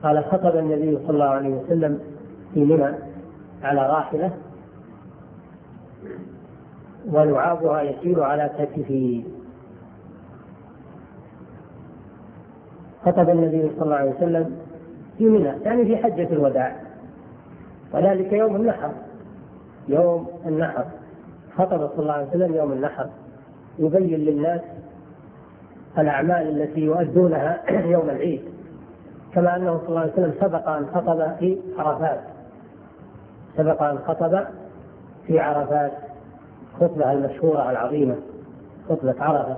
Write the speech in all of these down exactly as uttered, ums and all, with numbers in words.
قال خطب النبي صلى الله عليه وسلم في منى على راحلة ولعابها يسير على كتفه. خطب النبي صلى الله عليه وسلم في منى يعني في حجة الوداع، وذلك يوم النحر. يوم النحر خطب صلى الله عليه وسلم يوم النحر يبين للناس الأعمال التي يؤدونها يوم العيد، كما أنه صلى الله عليه وسلم سبق أن خطب في عرفات سبق أن خطب في عرفات خطبة المشهورة العظيمة خطبة عرفة.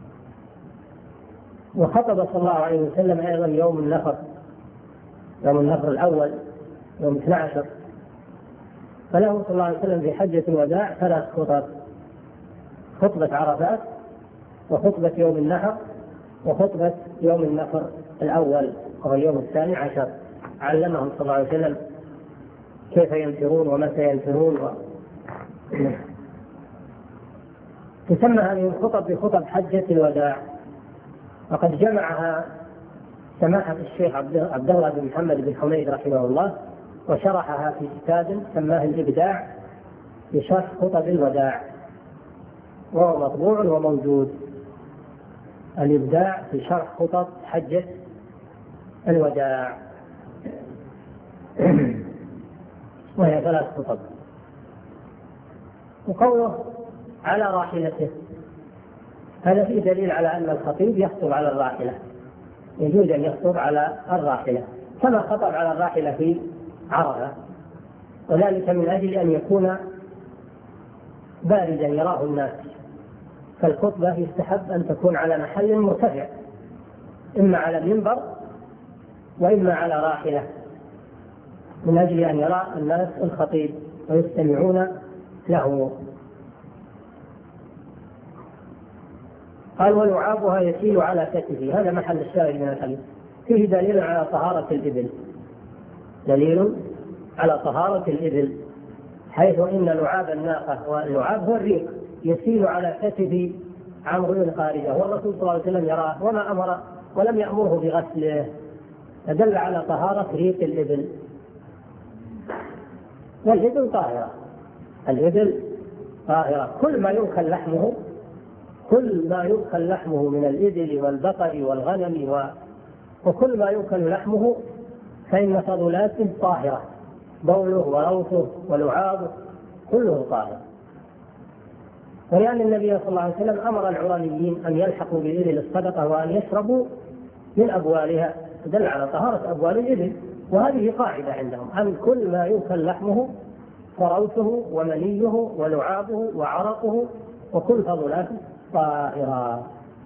وخطب صلى الله عليه وسلم أيضا يوم النحر يوم النحر الأول يوم اثني عشر، فله صلى الله عليه وسلم في حجة الوداع ثلاث خطب: خطبة عرفات، وخطبة يوم النحر، وخطبة يوم النحر الأول وهو اليوم الثاني عشر. علمهم صلى الله عليه وسلم كيف ينفرون ومتى ينفرون و... تسمى هذه الخطب بخطب حجة الوداع، وقد جمعها سماحة الشيخ عبد الله بن محمد بن حميد رحمه الله وشرحها في كتاب سماه الإبداع بشرح خطب الوداع، وهو مطبوع وموجود. الإبداع في شرح خطب حجة الوداع وهي ثلاث خطب. وقوله على راحلته هذا فيه دليل على أن الخطيب يخطب على الراحلة، يجوز أن يخطب على الراحلة كما خطب على الراحلة في عرفة، وذلك من أجل أن يكون بارزا يراه الناس. فالخطبة يستحب أن تكون على محل مرتفع، إما على منبر وإما على راحلة، من أجل أن يرى الناس الخطيب ويستمعون له. قال ولعابها يسيل على كتفه، هذا محل الشاهد من الحديث. فيه دليل على طهارة الإبل دليل على طهارة الإبل حيث إن لعاب الناقة، واللعاب هو الريق، يسيل على كتف عمرو بن خارجة، والرسول صلى الله عليه وسلم يراه وما أمر ولم يأمره بغسله، فدل على طهارة ريق الإبل. والإبل طاهرة، الإبل طاهرة، كل ما يؤكل لحمه كل ما يؤكل لحمه من الإبل والبقر والغنم و... وكل ما يؤكل لحمه فإن فضلاته طاهرة، بوله وروثه ولعابه كله طاهر. ولأن النبي صلى الله عليه وسلم أمر العرانيين أن يلحقوا بإبل الصدقة وأن يشربوا من أبوالها، دل على طهارة أبوال الإبل. وهذه قاعدة عندهم أن كل ما يؤكل لحمه وروثه ومنيه ولعابه وعرقه وكل فضلاته طاهرة.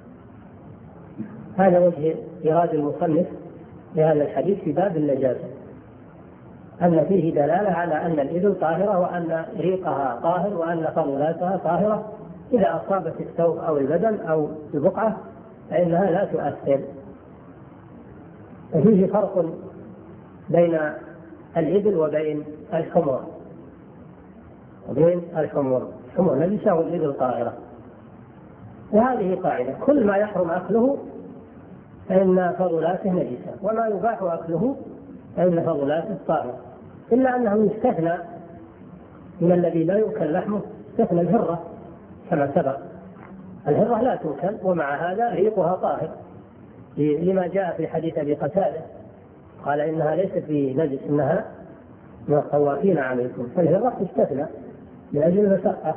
هذا وجه إيراد المصنف لهذا الحديث في باب النجاسة، أن فيه دلالة على أن الإبل طاهرة وأن ريقها طاهر وأن فضلاتها طاهرة، إذا أصابت الثوب أو البدن أو البقعة فإنها لا تؤثر. ففيه فرق بين الإبل وبين الحمر وبين الحمر الحمر نجسة والإبل طاهرة. وهذه قاعدة: كل ما يحرم أكله فإن فضلاته نجسة، وما يباح أكله فإن فضلاته طاهرة، إلا أنه يستثنى من الذي لا يؤكل لحمه، استثنى الهرة كما سبق. الهرة لا تؤكل ومع هذا ريقها طاهر، لما جاء في حديث أبي قتادة قال إنها ليست بنجس، إنها من الطوافين عليكم، فالهرة تستثنى من أجل المشقة.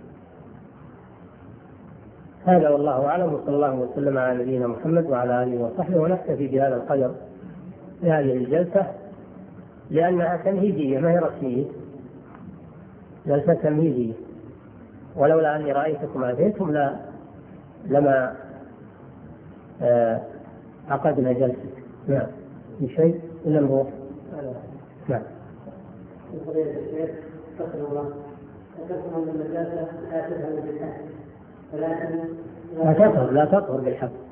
هذا والله أعلم، وصلى الله وسلم على نبينا محمد وعلى آله وصحبه. ونكتفي بهذا القدر لهذه الجلسة لأنها تمهيدية ما هي رسمية، جلسة تمهيدية، ولولا أني رأيتكم أتيتم لا لما آه عقدنا جلسة. نعم في شيء إلا الروح. نعم. لا تطهر لا تطهر بالحق.